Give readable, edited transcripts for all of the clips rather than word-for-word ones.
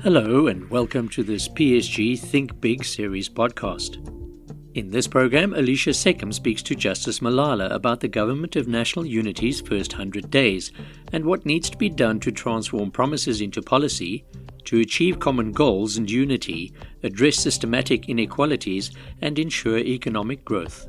Hello and welcome to this PSG Think Big series podcast. In this program, Alicia Seckham speaks to Justice Malala about the Government of National Unity's first 100 days and what needs to be done to transform promises into policy, to achieve common goals and unity, address systematic inequalities, and ensure economic growth.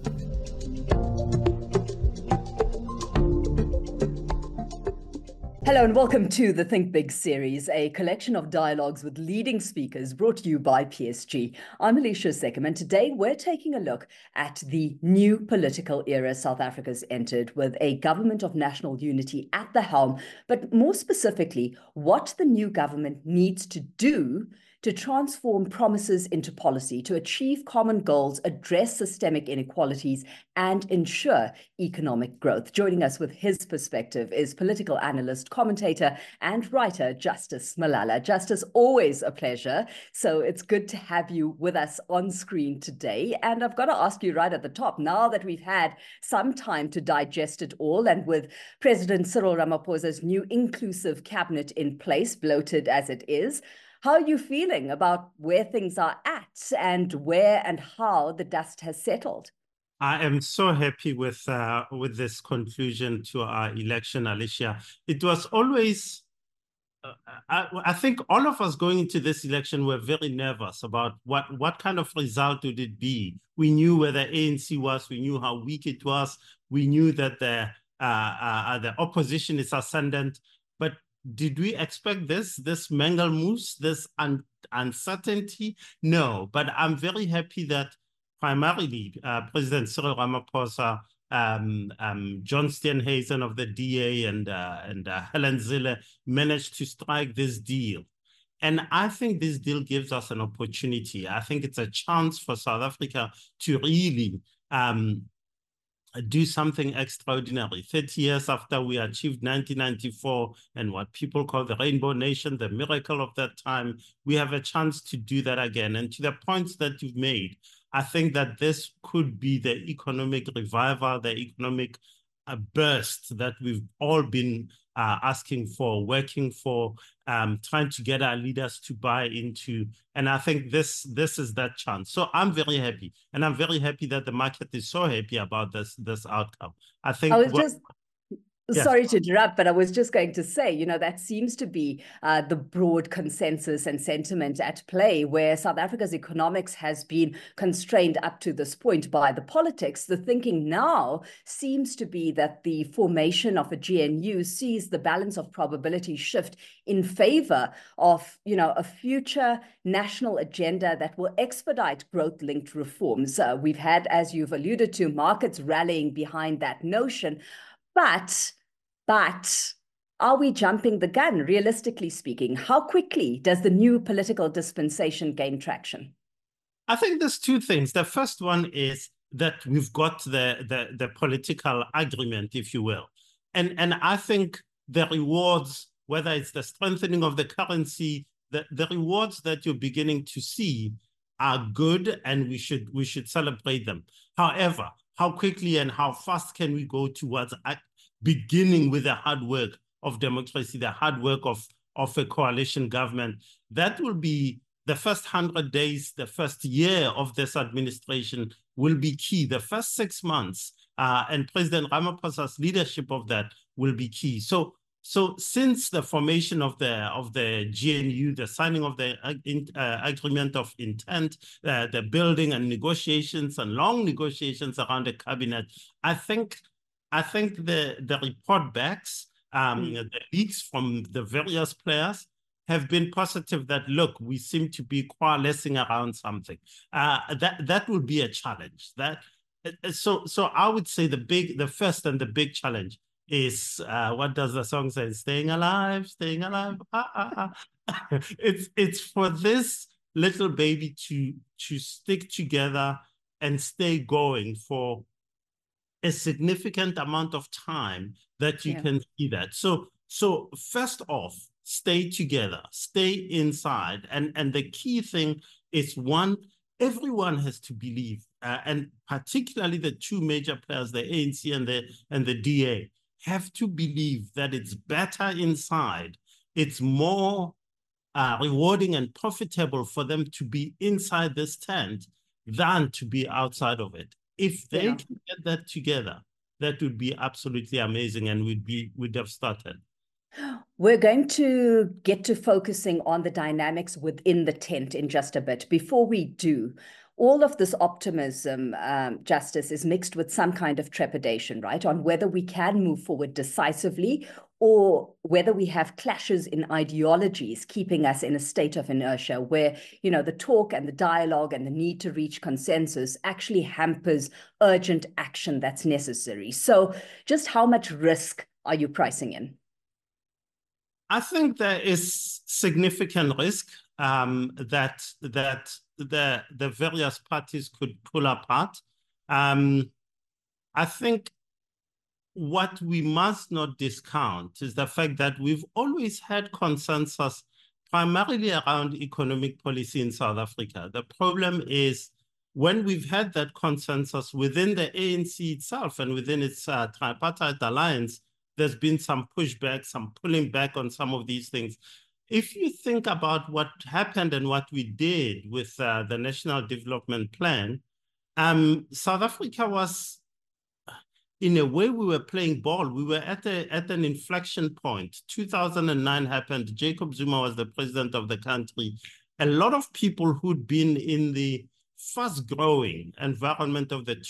Hello and welcome to the Think Big series, a collection of dialogues with leading speakers brought to you by PSG. I'm Alicia Seckham, and today we're taking a look at the new political era South Africa's entered with a government of national unity at the helm, but more specifically, what the new government needs to do to transform promises into policy, to achieve common goals, address systemic inequalities, and ensure economic growth. Joining us with his perspective is political analyst, commentator, and writer Justice Malala. Justice, always a pleasure. So it's good to have you with us on screen today. And I've got to ask you right at the top, now that we've had some time to digest it all, and with President Cyril Ramaphosa's new inclusive cabinet in place, bloated as it is, how are you feeling about where things are at and where and how the dust has settled? I am so happy with this conclusion to our election, Alicia. It was always, I think all of us going into this election were very nervous about what kind of result would it be. We knew where the ANC was, we knew how weak it was, we knew that the opposition is ascendant, but did we expect this manglemoose, this uncertainty? No, but I'm very happy that primarily President Cyril Ramaphosa, John Steenhuisen of the DA and Helen Zille managed to strike this deal. And I think this deal gives us an opportunity. I think it's a chance for South Africa to really do something extraordinary. 30 years after we achieved 1994 and what people call the Rainbow Nation, the miracle of that time, we have a chance to do that again. And to the points that you've made, I think that this could be the economic revival, the economic burst that we've all been asking for, working for, trying to get our leaders to buy into. And I think this is that chance. So I'm very happy. And I'm very happy that the market is so happy about this outcome. I think Sorry to interrupt, but I was just going to say, that seems to be the broad consensus and sentiment at play, where South Africa's economics has been constrained up to this point by the politics. The thinking now seems to be that the formation of a GNU sees the balance of probability shift in favor of, a future national agenda that will expedite growth-linked reforms. We've had, as you've alluded to, markets rallying behind that notion. But are we jumping the gun, realistically speaking? How quickly does the new political dispensation gain traction? I think there's two things. The first one is that we've got the political agreement, if you will. And I think the rewards, whether it's the strengthening of the currency, the rewards that you're beginning to see are good, and we should celebrate them. However, how quickly and how fast can we go towards beginning with the hard work of democracy, the hard work of a coalition government? That will be the first 100 days, the first year of this administration will be key. The first 6 months and President Ramaphosa's leadership of that will be key. So since the formation of the GNU, the signing of the agreement of intent, the building and negotiations and long negotiations around the cabinet, I think the report backs, the leaks from the various players have been positive that, look, we seem to be coalescing around something. That would be a challenge. So I would say the first and the big challenge is, what does the song say? Staying alive, staying alive. It's for this little baby to stick together and stay going for a significant amount of time that you can see that. So first off, stay together, stay inside. And the key thing is, one, everyone has to believe, and particularly the two major players, the ANC and the DA, have to believe that it's better inside. It's more rewarding and profitable for them to be inside this tent than to be outside of it. If they can get that together, that would be absolutely amazing, and we'd have started. We're going to get to focusing on the dynamics within the tent in just a bit. Before we do, all of this optimism, Justice, is mixed with some kind of trepidation, right, on whether we can move forward decisively or whether we have clashes in ideologies keeping us in a state of inertia where, you know, the talk and the dialogue and the need to reach consensus actually hampers urgent action that's necessary. So just how much risk are you pricing in? I think there is significant risk that the various parties could pull apart. I think what we must not discount is the fact that we've always had consensus primarily around economic policy in South Africa. The problem is when we've had that consensus within the ANC itself and within its tripartite alliance, there's been some pushback, some pulling back on some of these things. If you think about what happened and what we did with the National Development Plan, South Africa was, in a way, we were playing ball. We were at an inflection point. 2009 happened. Jacob Zuma was the president of the country. A lot of people who'd been in the fast-growing environment of the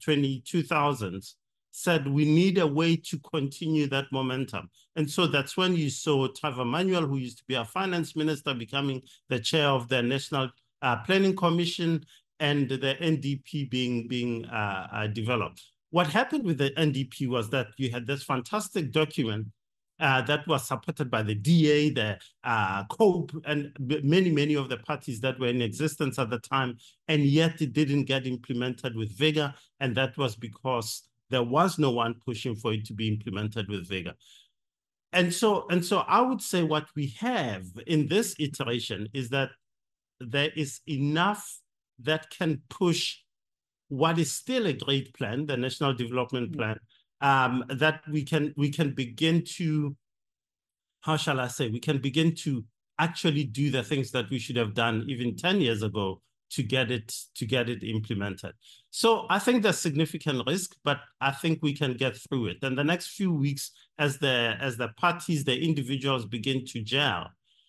2000s said we need a way to continue that momentum. And so that's when you saw Trevor Manuel, who used to be our finance minister, becoming the chair of the National Planning Commission, and the NDP being developed. What happened with the NDP was that you had this fantastic document that was supported by the DA, the COPE, and many of the parties that were in existence at the time, and yet it didn't get implemented with vigor, and that was because there was no one pushing for it to be implemented with vigor. And so I would say what we have in this iteration is that there is enough that can push what is still a great plan, the National Development Plan, that we can begin to, how shall I say, we can begin to actually do the things that we should have done even 10 years ago to get it implemented. So I think there's significant risk, but I think we can get through it. And the next few weeks, as the parties, the individuals begin to gel,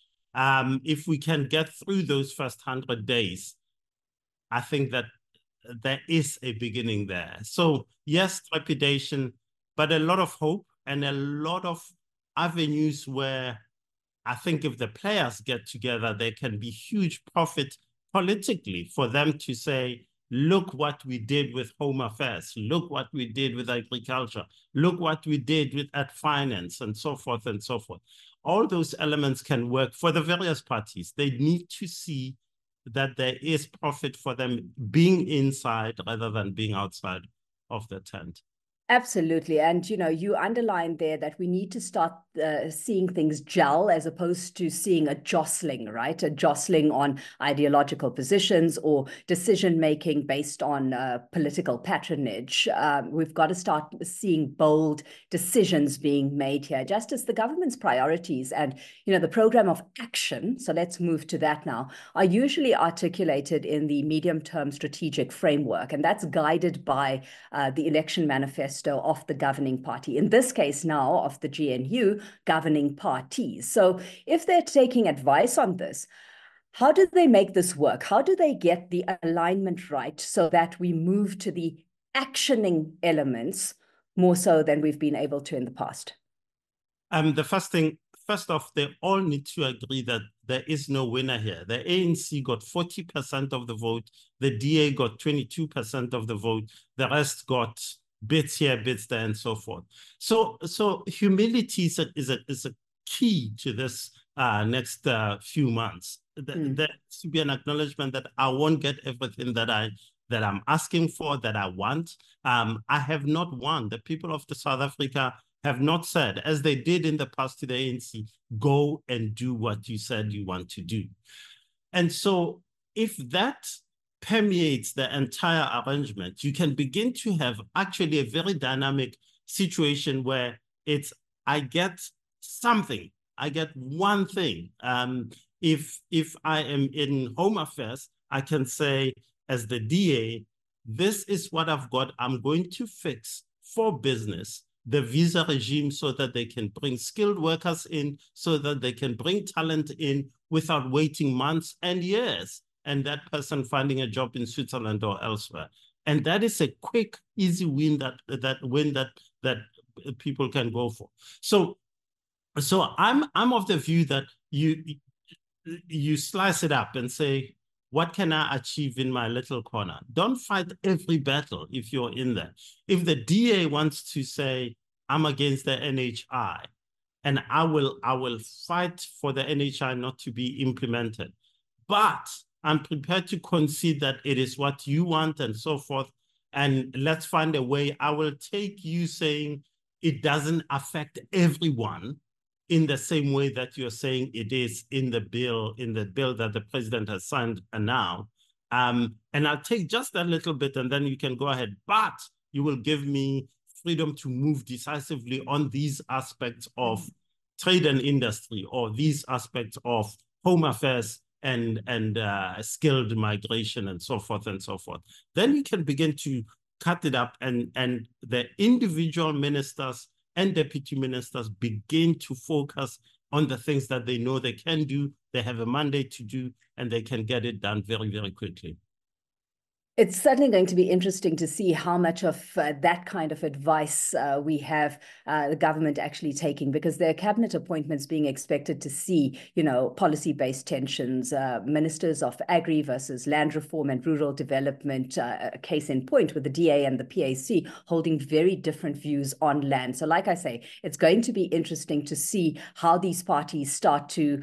if we can get through those first 100 days, I think that there is a beginning there. So yes, trepidation, but a lot of hope and a lot of avenues where I think if the players get together, there can be huge profit politically for them to say, look what we did with Home Affairs, look what we did with agriculture, look what we did at finance, and so forth and so forth. All those elements can work for the various parties. They need to see that there is profit for them being inside rather than being outside of the tent. Absolutely. And, you know, you underlined there that we need to start seeing things gel as opposed to seeing a jostling, right? A jostling on ideological positions or decision-making based on political patronage. We've got to start seeing bold decisions being made here, just as the government's priorities and, you know, the program of action, so let's move to that now, are usually articulated in the medium-term strategic framework, and that's guided by the election manifesto of the governing party, in this case now of the GNU governing parties. So if they're taking advice on this, how do they make this work? How do they get the alignment right so that we move to the actioning elements more so than we've been able to in the past? First off, they all need to agree that there is no winner here. The ANC got 40% of the vote. The DA got 22% of the vote. The rest got bits here, bits there, and so forth. So humility is a key to this next few months. There needs to be an acknowledgement that I won't get everything that I'm asking for, that I want. I have not won. The people of South Africa have not said, as they did in the past to the ANC, go and do what you said you want to do. And so if that permeates the entire arrangement, you can begin to have actually a very dynamic situation where it's, I get something, I get one thing. if I am in Home Affairs, I can say, as the DA, this is what I've got. I'm going to fix for business the visa regime so that they can bring skilled workers in, so that they can bring talent in without waiting months and years, and that person finding a job in Switzerland or elsewhere. And that is a quick, easy win that people can go for. So I'm of the view that you slice it up and say, what can I achieve in my little corner? Don't fight every battle if you're in there. If the DA wants to say, I'm against the NHI, and I will fight for the NHI not to be implemented, but I'm prepared to concede that it is what you want and so forth, and let's find a way. I will take you saying it doesn't affect everyone in the same way that you're saying it is in the bill that the president has signed now. And I'll take just a little bit and then you can go ahead. But you will give me freedom to move decisively on these aspects of trade and industry, or these aspects of Home Affairs and skilled migration and so forth and so forth. Then you can begin to cut it up, and the individual ministers and deputy ministers begin to focus on the things that they know they can do, they have a mandate to do, and they can get it done very, very quickly. It's certainly going to be interesting to see how much of that kind of advice we have the government actually taking, because there are cabinet appointments being expected to see, policy-based tensions, ministers of agri versus land reform and rural development, case in point with the DA and the PAC holding very different views on land. So like I say, it's going to be interesting to see how these parties start to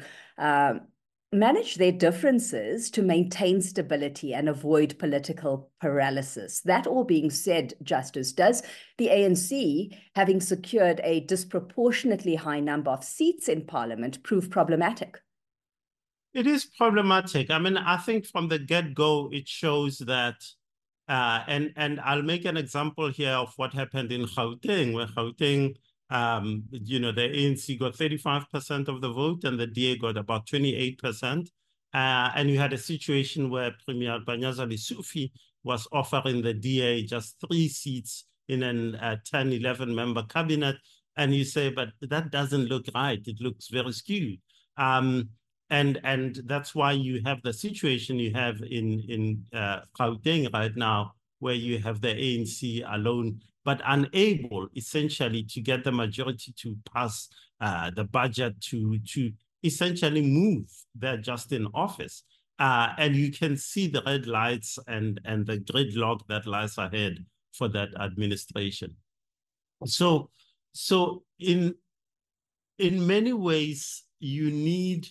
manage their differences to maintain stability and avoid political paralysis. That all being said, Justice, does the ANC, having secured a disproportionately high number of seats in Parliament, prove problematic? It is problematic. I mean, I think from the get-go, it shows that, and I'll make an example here of what happened in Gauteng, where Gauteng, the ANC got 35% of the vote and the DA got about 28%. And you had a situation where Premier Panyaza Lesufi was offering the DA just 3 seats in a 10, 11 member cabinet. And you say, but that doesn't look right. It looks very skewed. And that's why you have the situation you have in Gauteng right now, where you have the ANC alone, but unable essentially to get the majority to pass the budget to essentially move their just in office. And you can see the red lights and the gridlock that lies ahead for that administration. So in many ways, you need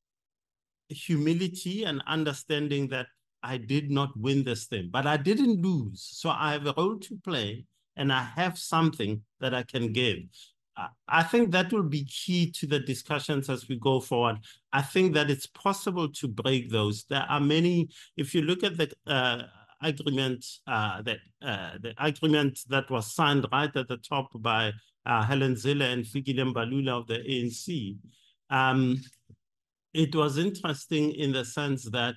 humility and understanding that I did not win this thing, but I didn't lose. So I have a role to play and I have something that I can give. I think that will be key to the discussions as we go forward. I think that it's possible to break those. There are many, if you look at the agreement, the agreement that was signed right at the top by Helen Zille and Fikile Mbalula of the ANC, it was interesting in the sense that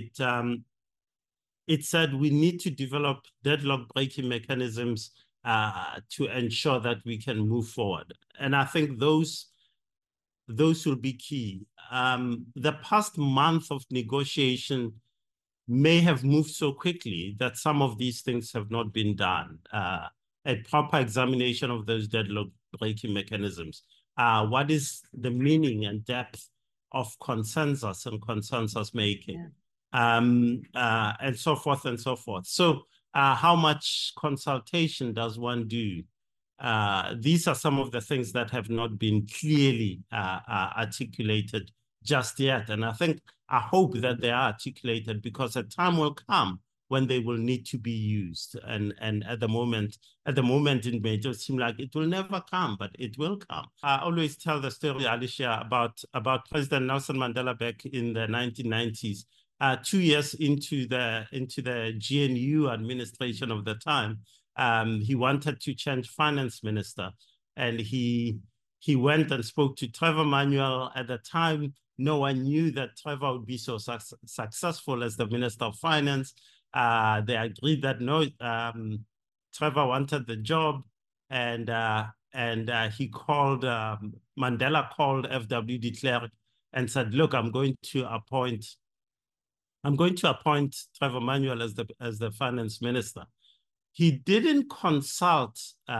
it said we need to develop deadlock breaking mechanisms to ensure that we can move forward. And I think those will be key. The past month of negotiation may have moved so quickly that some of these things have not been done. A proper examination of those deadlock breaking mechanisms. What is the meaning and depth of consensus and consensus making? Yeah. And so forth and so forth. So how much consultation does one do? These are some of the things that have not been clearly articulated just yet. And I hope that they are articulated, because a time will come when they will need to be used. And at the moment, it may just seem like it will never come, but it will come. I always tell the story, Alicia, about President Nelson Mandela back in the 1990s. 2 years into the GNU administration of the time, he wanted to change finance minister, and he went and spoke to Trevor Manuel. At the time, no one knew that Trevor would be so successful as the Minister of Finance. They agreed that no, Trevor wanted the job, and he called, Mandela called F.W. de Klerk and said, look, I'm going to appoint Trevor Manuel as the finance minister. He didn't consult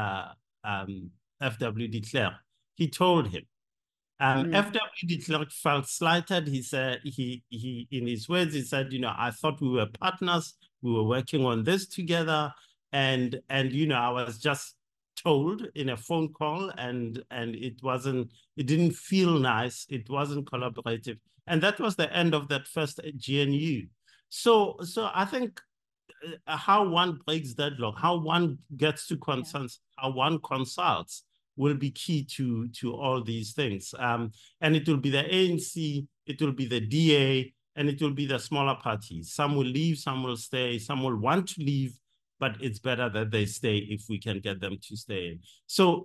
F.W. de Klerk. He told him. F.W. de Klerk felt slighted. He said, in his words, he said, I thought we were partners. We were working on this together. And I was just told in a phone call, and it didn't feel nice. It wasn't collaborative. And that was the end of that first GNU. So I think how one breaks deadlock, how one gets to consensus, how one consults will be key to all these things. And it will be the ANC, it will be the DA, and it will be the smaller parties. Some will leave, some will stay, some will want to leave, but it's better that they stay if we can get them to stay. So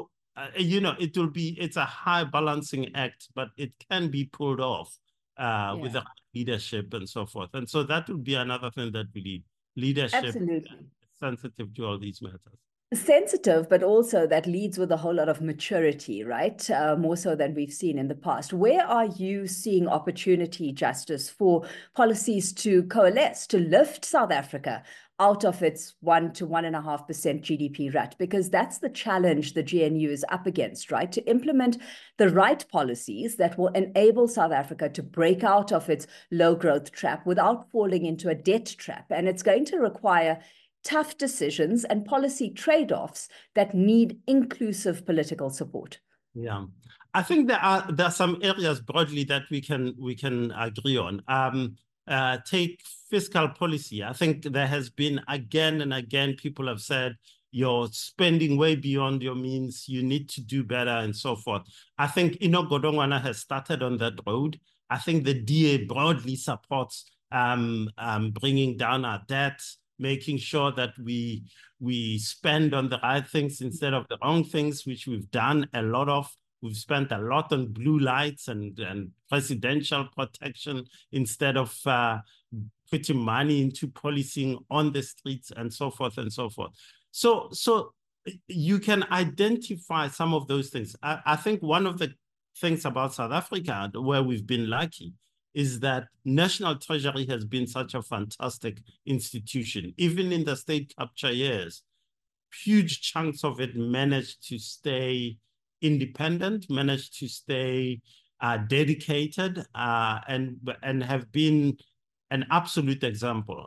it's a high balancing act, but it can be pulled off with the leadership and so forth. And so that would be another thing that we need. Leadership. Absolutely. Sensitive to all these matters. Sensitive, but also that leads with a whole lot of maturity, right? More so than we've seen in the past. Where are you seeing opportunity, Justice, for policies to coalesce, to lift South Africa out of its 1 to 1.5% GDP rut? Because that's the challenge the GNU is up against, right? To implement the right policies that will enable South Africa to break out of its low growth trap without falling into a debt trap. And it's going to require tough decisions and policy trade-offs that need inclusive political support. Yeah, I think there are some areas broadly that we can agree on. Take fiscal policy. I think there has been again and again people have said you're spending way beyond your means. You need to do better and so forth. I think Enoch Godongwana has started on that road. I think the DA broadly supports bringing down our debt, making sure that we spend on the right things instead of the wrong things, which we've done a lot of. We've spent a lot on blue lights and presidential protection instead of putting money into policing on the streets and so forth and so forth. So you can identify some of those things. I think one of the things about South Africa where we've been lucky is that National Treasury has been such a fantastic institution. Even in the state capture years, huge chunks of it managed to stay independent, managed to stay dedicated, and have been an absolute example.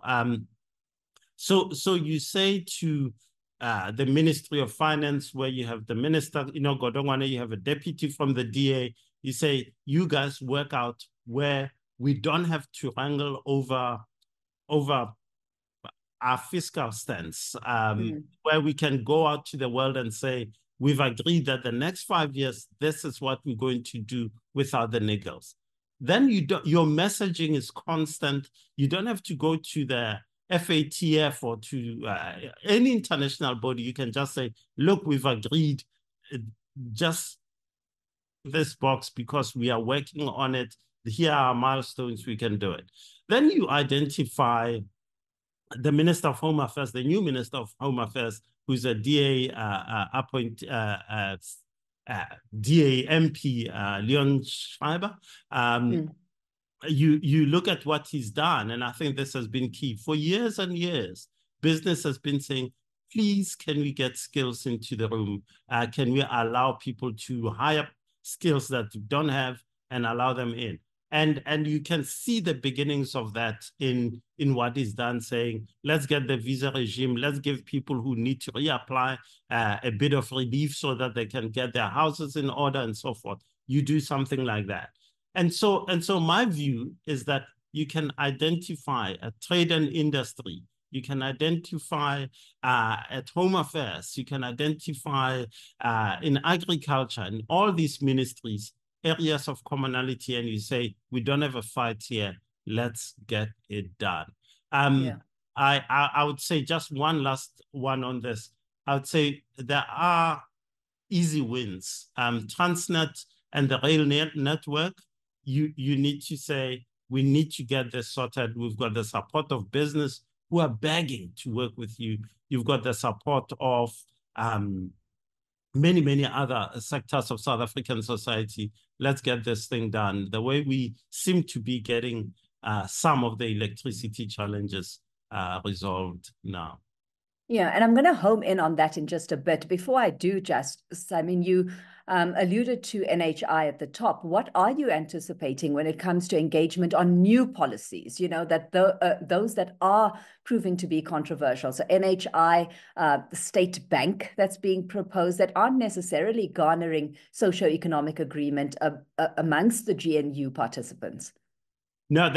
So you say to the Ministry of Finance, where you have the minister, Godongwana, you have a deputy from the DA, you say, you guys work out where we don't have to wrangle over our fiscal stance, where we can go out to the world and say, we've agreed that the next 5 years, this is what we're going to do without the niggles. Then your messaging is constant. You don't have to go to the FATF or to any international body. You can just say, look, we've agreed just this box because we are working on it. Here are milestones, we can do it. Then you identify the Minister of Home Affairs, the new Minister of Home Affairs, who's a DA DA MP, Leon Schreiber. You look at what he's done, and I think this has been key. For years and years, business has been saying, please, can we get skills into the room? Can we allow people to hire skills that you don't have and allow them in? And you can see the beginnings of that in what is done, saying, let's get the visa regime, let's give people who need to reapply a bit of relief so that they can get their houses in order and so forth. You do something like that. And so my view is that you can identify a trade and industry, you can identify at Home Affairs, you can identify in agriculture, in all these ministries, areas of commonality, and you say, we don't have a fight here, let's get it done. I would say just one last one on this. I would say there are easy wins. Transnet and the rail network, you need to say, we need to get this sorted. We've got the support of business who are begging to work with you. You've got the support of many, many other sectors of South African society. Let's get this thing done. The way we seem to be getting some of the electricity challenges resolved now. Yeah, and I'm going to home in on that in just a bit. Before I do, Justice, I mean, you alluded to NHI at the top. What are you anticipating when it comes to engagement on new policies, that those that are proving to be controversial? So NHI, the state bank that's being proposed that aren't necessarily garnering socio-economic agreement amongst the GNU participants. No,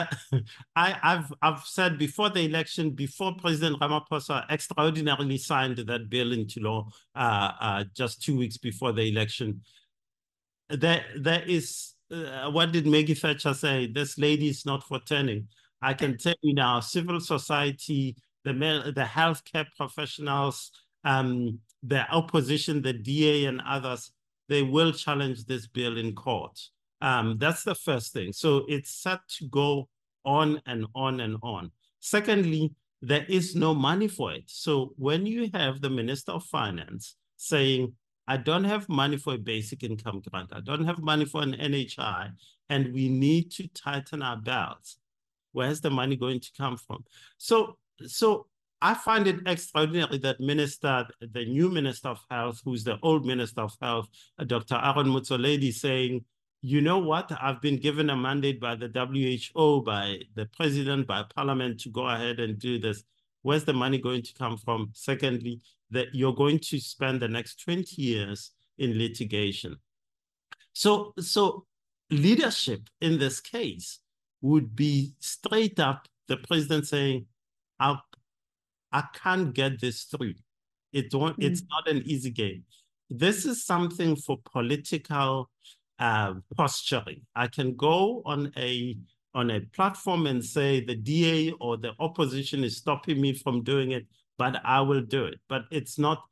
I've said before the election, before President Ramaphosa extraordinarily signed that bill into law, just 2 weeks before the election, there is what did Maggie Thatcher say? This lady is not for turning. I can tell you now, civil society, the healthcare professionals, the opposition, the DA and others, they will challenge this bill in court. That's the first thing. So it's set to go on and on and on. Secondly, there is no money for it. So when you have the Minister of Finance saying, I don't have money for a basic income grant, I don't have money for an NHI, and we need to tighten our belts, where's the money going to come from? So I find it extraordinary that the new Minister of Health, who's the old Minister of Health, Dr. Aaron Motsoaledi, saying, you know what, I've been given a mandate by the WHO, by the president, by parliament to go ahead and do this. Where's the money going to come from? Secondly, that you're going to spend the next 20 years in litigation. So leadership in this case would be straight up the president saying, I can't get this through. It's not an easy game. This is something for political posturing. I can go on a platform and say the DA or the opposition is stopping me from doing it, but I will do it. But it's not,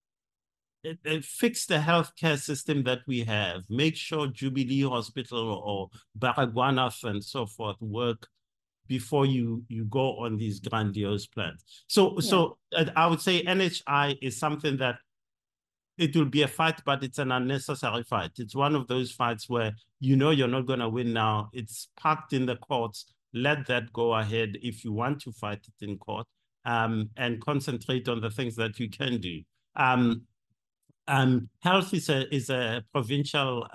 fix the healthcare system that we have. Make sure Jubilee Hospital or Baragwanath and so forth work before you go on these grandiose plans. So I would say NHI is something that it will be a fight, but it's an unnecessary fight. It's one of those fights where you're not going to win now. It's parked in the courts. Let that go ahead if you want to fight it in court, and concentrate on the things that you can do. Health is a provincial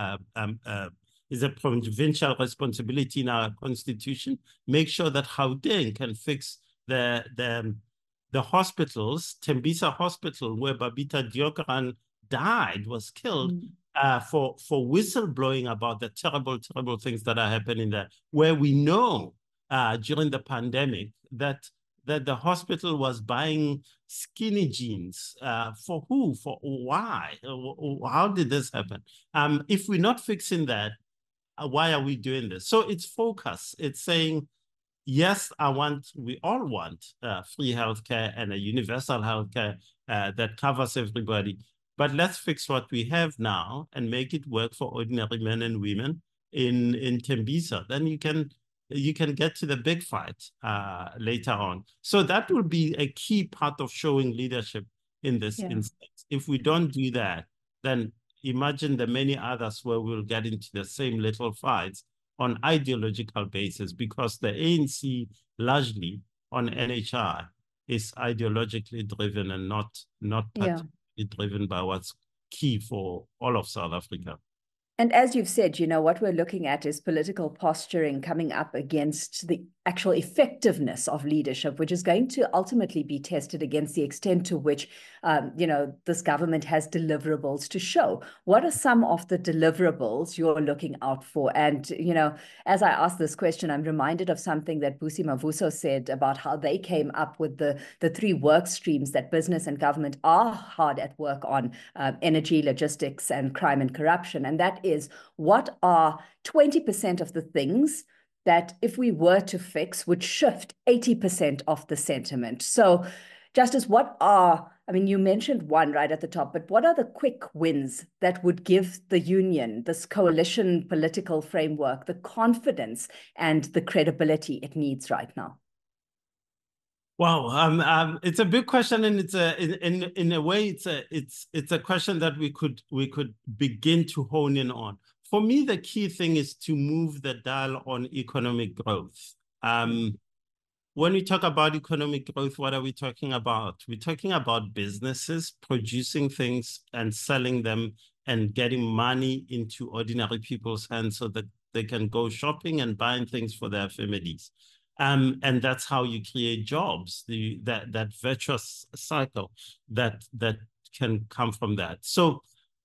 responsibility in our constitution. Make sure that Gauteng can fix the hospitals. Tembisa Hospital, where Babita Deokaran died, was killed for whistleblowing about the terrible, terrible things that are happening there, where we know during the pandemic that the hospital was buying skinny jeans. For who? For why? How did this happen? If we're not fixing that, why are we doing this? So it's focus. It's saying, yes, we all want free healthcare and a universal healthcare that covers everybody. But let's fix what we have now and make it work for ordinary men and women in Tembisa. Then you can get to the big fight later on. So that will be a key part of showing leadership in this instance. If we don't do that, then imagine the many others where we'll get into the same little fights on ideological basis, because the ANC largely on NHI is ideologically driven and not particularly driven by what's key for all of South Africa. And as you've said, what we're looking at is political posturing coming up against the actual effectiveness of leadership, which is going to ultimately be tested against the extent to which, this government has deliverables to show. What are some of the deliverables you're looking out for? And, as I ask this question, I'm reminded of something that Busi Mavuso said about how they came up with the three work streams that business and government are hard at work on: energy, logistics, and crime and corruption. And that is, what are 20% of the things that if we were to fix would shift 80% of the sentiment? So, Justice, I mean, you mentioned one right at the top, but what are the quick wins that would give the union, this coalition political framework, the confidence and the credibility it needs right now? Wow, it's a big question, and it's in a way it's a question that we could begin to hone in on. For me, the key thing is to move the dial on economic growth. When we talk about economic growth, what are we talking about? We're talking about businesses producing things and selling them and getting money into ordinary people's hands so that they can go shopping and buying things for their families. And that's how you create jobs, that virtuous cycle that can come from that. So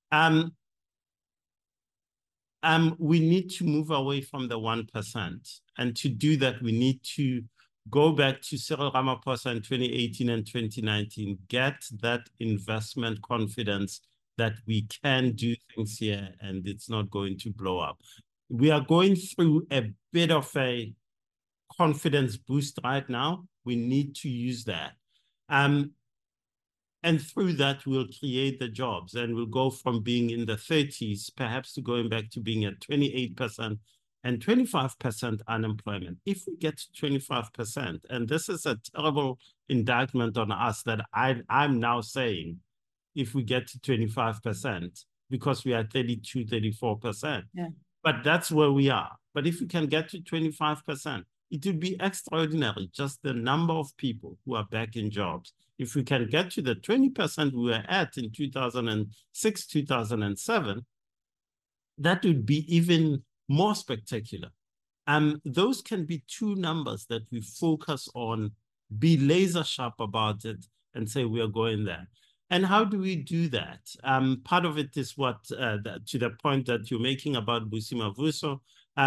we need to move away from the 1%. And to do that, we need to go back to Cyril Ramaphosa in 2018 and 2019, get that investment confidence that we can do things here and it's not going to blow up. We are going through a bit of a confidence boost right now. We need to use that. And through that, we'll create the jobs and we'll go from being in the 30s, perhaps to going back to being at 28% and 25% unemployment. If we get to 25%, and this is a terrible indictment on us that I'm now saying, if we get to 25%, because we are 32, 34%. Yeah. But that's where we are. But if we can get to 25%, it would be extraordinary, just the number of people who are back in jobs. If we can get to the 20% we were at in 2006, 2007, that would be even more spectacular. Those can be two numbers that we focus on, be laser sharp about it, and say we are going there. And how do we do that? Part of it is what, to the point that you're making about Busi Mavuso,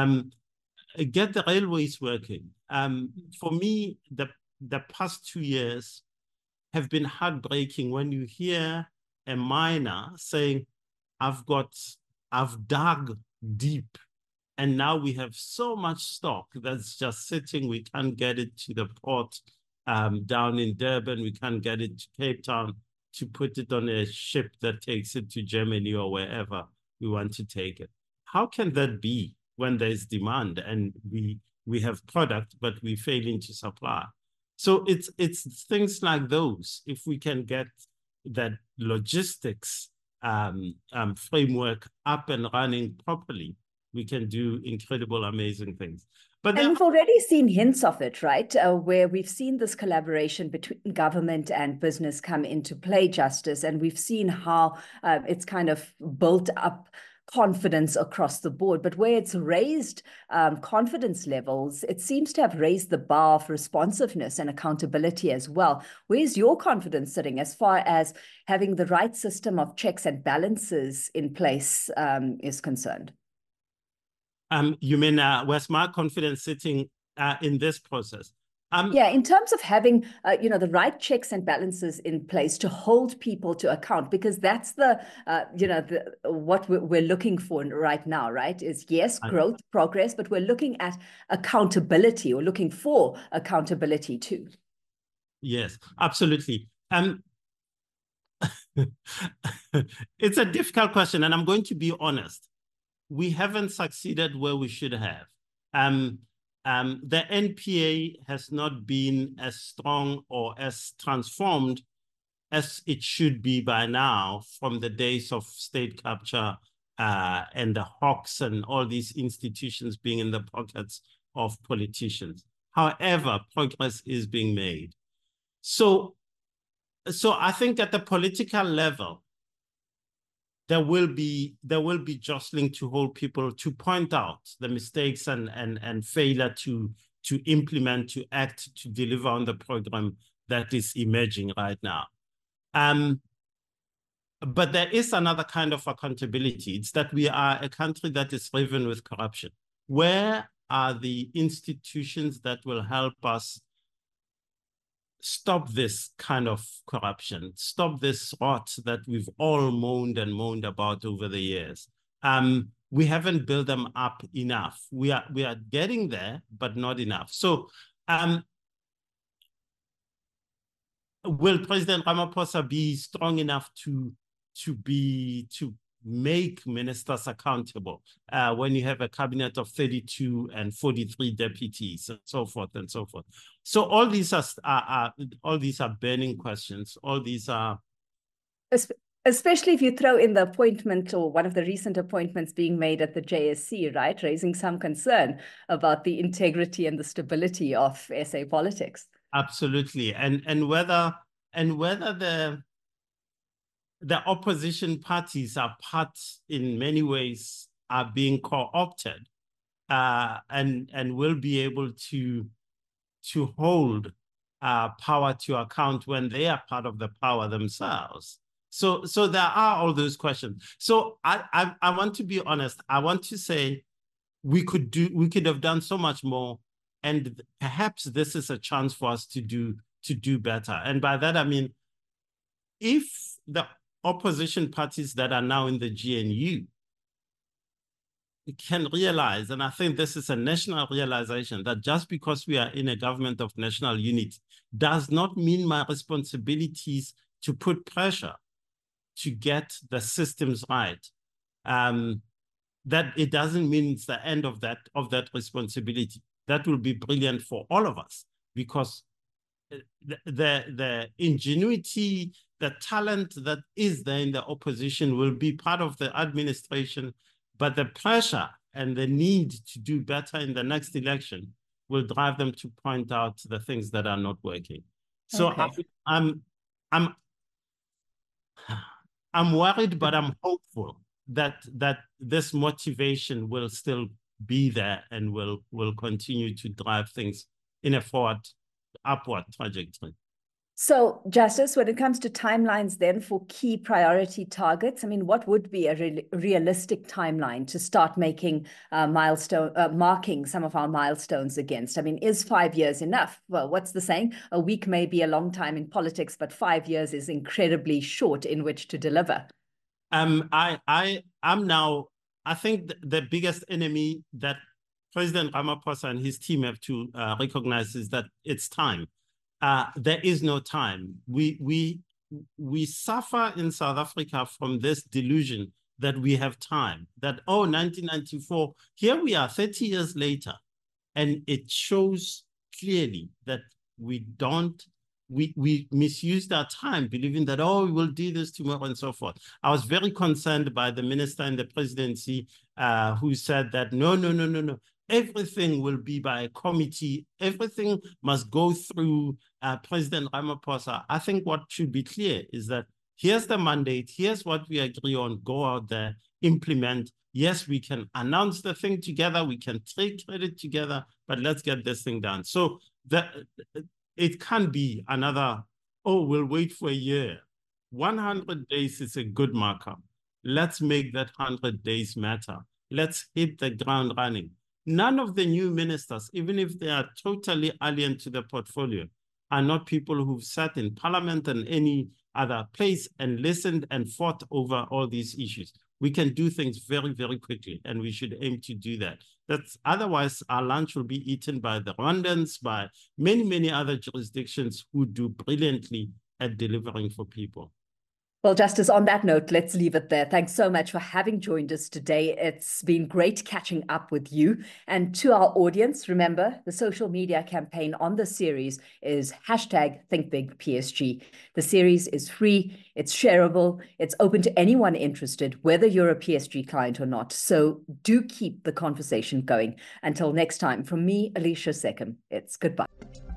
get the railways working. For me, the past 2 years have been heartbreaking when you hear a miner saying, I've dug deep and now we have so much stock that's just sitting. We can't get it to the port down in Durban. We can't get it to Cape Town to put it on a ship that takes it to Germany or wherever we want to take it. How can that be when there's demand and we have product, but we're failing to supply? So it's things like those. If we can get that logistics framework up and running properly, we can do incredible, amazing things. And we've already seen hints of it, right? Where we've seen this collaboration between government and business come into play, Justice, and we've seen how it's kind of built up confidence across the board. But where it's raised confidence levels, it seems to have raised the bar of responsiveness and accountability as well. Where's your confidence sitting as far as having the right system of checks and balances in place is concerned? You mean where's my confidence sitting in this process? Yeah, in terms of having, the right checks and balances in place to hold people to account, because that's what we're looking for right now, right? Is yes, growth, progress, but we're looking at accountability or looking for accountability too. Yes, absolutely. It's a difficult question, and I'm going to be honest. We haven't succeeded where we should have. The NPA has not been as strong or as transformed as it should be by now from the days of state capture and the Hawks and all these institutions being in the pockets of politicians. However, progress is being made. So I think at the political level, there will be jostling to hold people, to point out the mistakes and failure to implement, to act, to deliver on the program that is emerging right now. But there is another kind of accountability. It's that we are a country that is riven with corruption. Where are the institutions that will help us stop this kind of corruption, stop this rot that we've all moaned about over the years? We haven't built them up enough. We are getting there, but not enough. So will President Ramaphosa be strong enough to make ministers accountable when you have a cabinet of 32 and 43 deputies and so forth and so forth? So all these are burning questions. All these are, especially if you throw in the appointment or one of the recent appointments being made at the JSC, right, raising some concern about the integrity and the stability of SA politics. Absolutely, and whether the opposition parties are in many ways are being co-opted, and will be able to hold power to account when they are part of the power themselves. So there are all those questions. So I want to be honest. I want to say we could have done so much more, and perhaps this is a chance for us to do better. And by that I mean, if the opposition parties that are now in the GNU can realize, and I think this is a national realization, that just because we are in a government of national unity does not mean my responsibilities to put pressure to get the systems right. That it doesn't mean it's the end of that responsibility. That will be brilliant for all of us, because the ingenuity, the talent that is there in the opposition will be part of the administration, but the pressure and the need to do better in the next election will drive them to point out the things that are not working. So okay. I'm worried, but I'm hopeful that this motivation will still be there and will continue to drive things in a upward trajectory. So, Justice, when it comes to timelines then for key priority targets, I mean, what would be a realistic timeline to start making marking some of our milestones against? I mean, is 5 years enough? Well, what's the saying? A week may be a long time in politics, but 5 years is incredibly short in which to deliver. I think the biggest enemy that President Ramaphosa and his team have to recognize is that it's time. There is no time. We suffer in South Africa from this delusion that we have time, that, 1994, here we are 30 years later. And it shows clearly that we misused our time, believing that, we will do this tomorrow and so forth. I was very concerned by the minister in the presidency who said that, no. Everything will be by a committee. Everything must go through President Ramaphosa. I think what should be clear is that here's the mandate. Here's what we agree on. Go out there, implement. Yes, we can announce the thing together. We can take credit together, but let's get this thing done. So it can't be another, we'll wait for a year. 100 days is a good marker. Let's make that 100 days matter. Let's hit the ground running. None of the new ministers, even if they are totally alien to the portfolio, are not people who've sat in parliament and any other place and listened and fought over all these issues. We can do things very, very quickly, and we should aim to do that. Otherwise, our lunch will be eaten by the Rwandans, by many, many other jurisdictions who do brilliantly at delivering for people. Well, Justice, on that note, let's leave it there. Thanks so much for having joined us today. It's been great catching up with you. And to our audience, remember, the social media campaign on the series is #ThinkBigPSG. The series is free, it's shareable, it's open to anyone interested, whether you're a PSG client or not. So do keep the conversation going. Until next time, from me, Alicia Seckham, it's goodbye.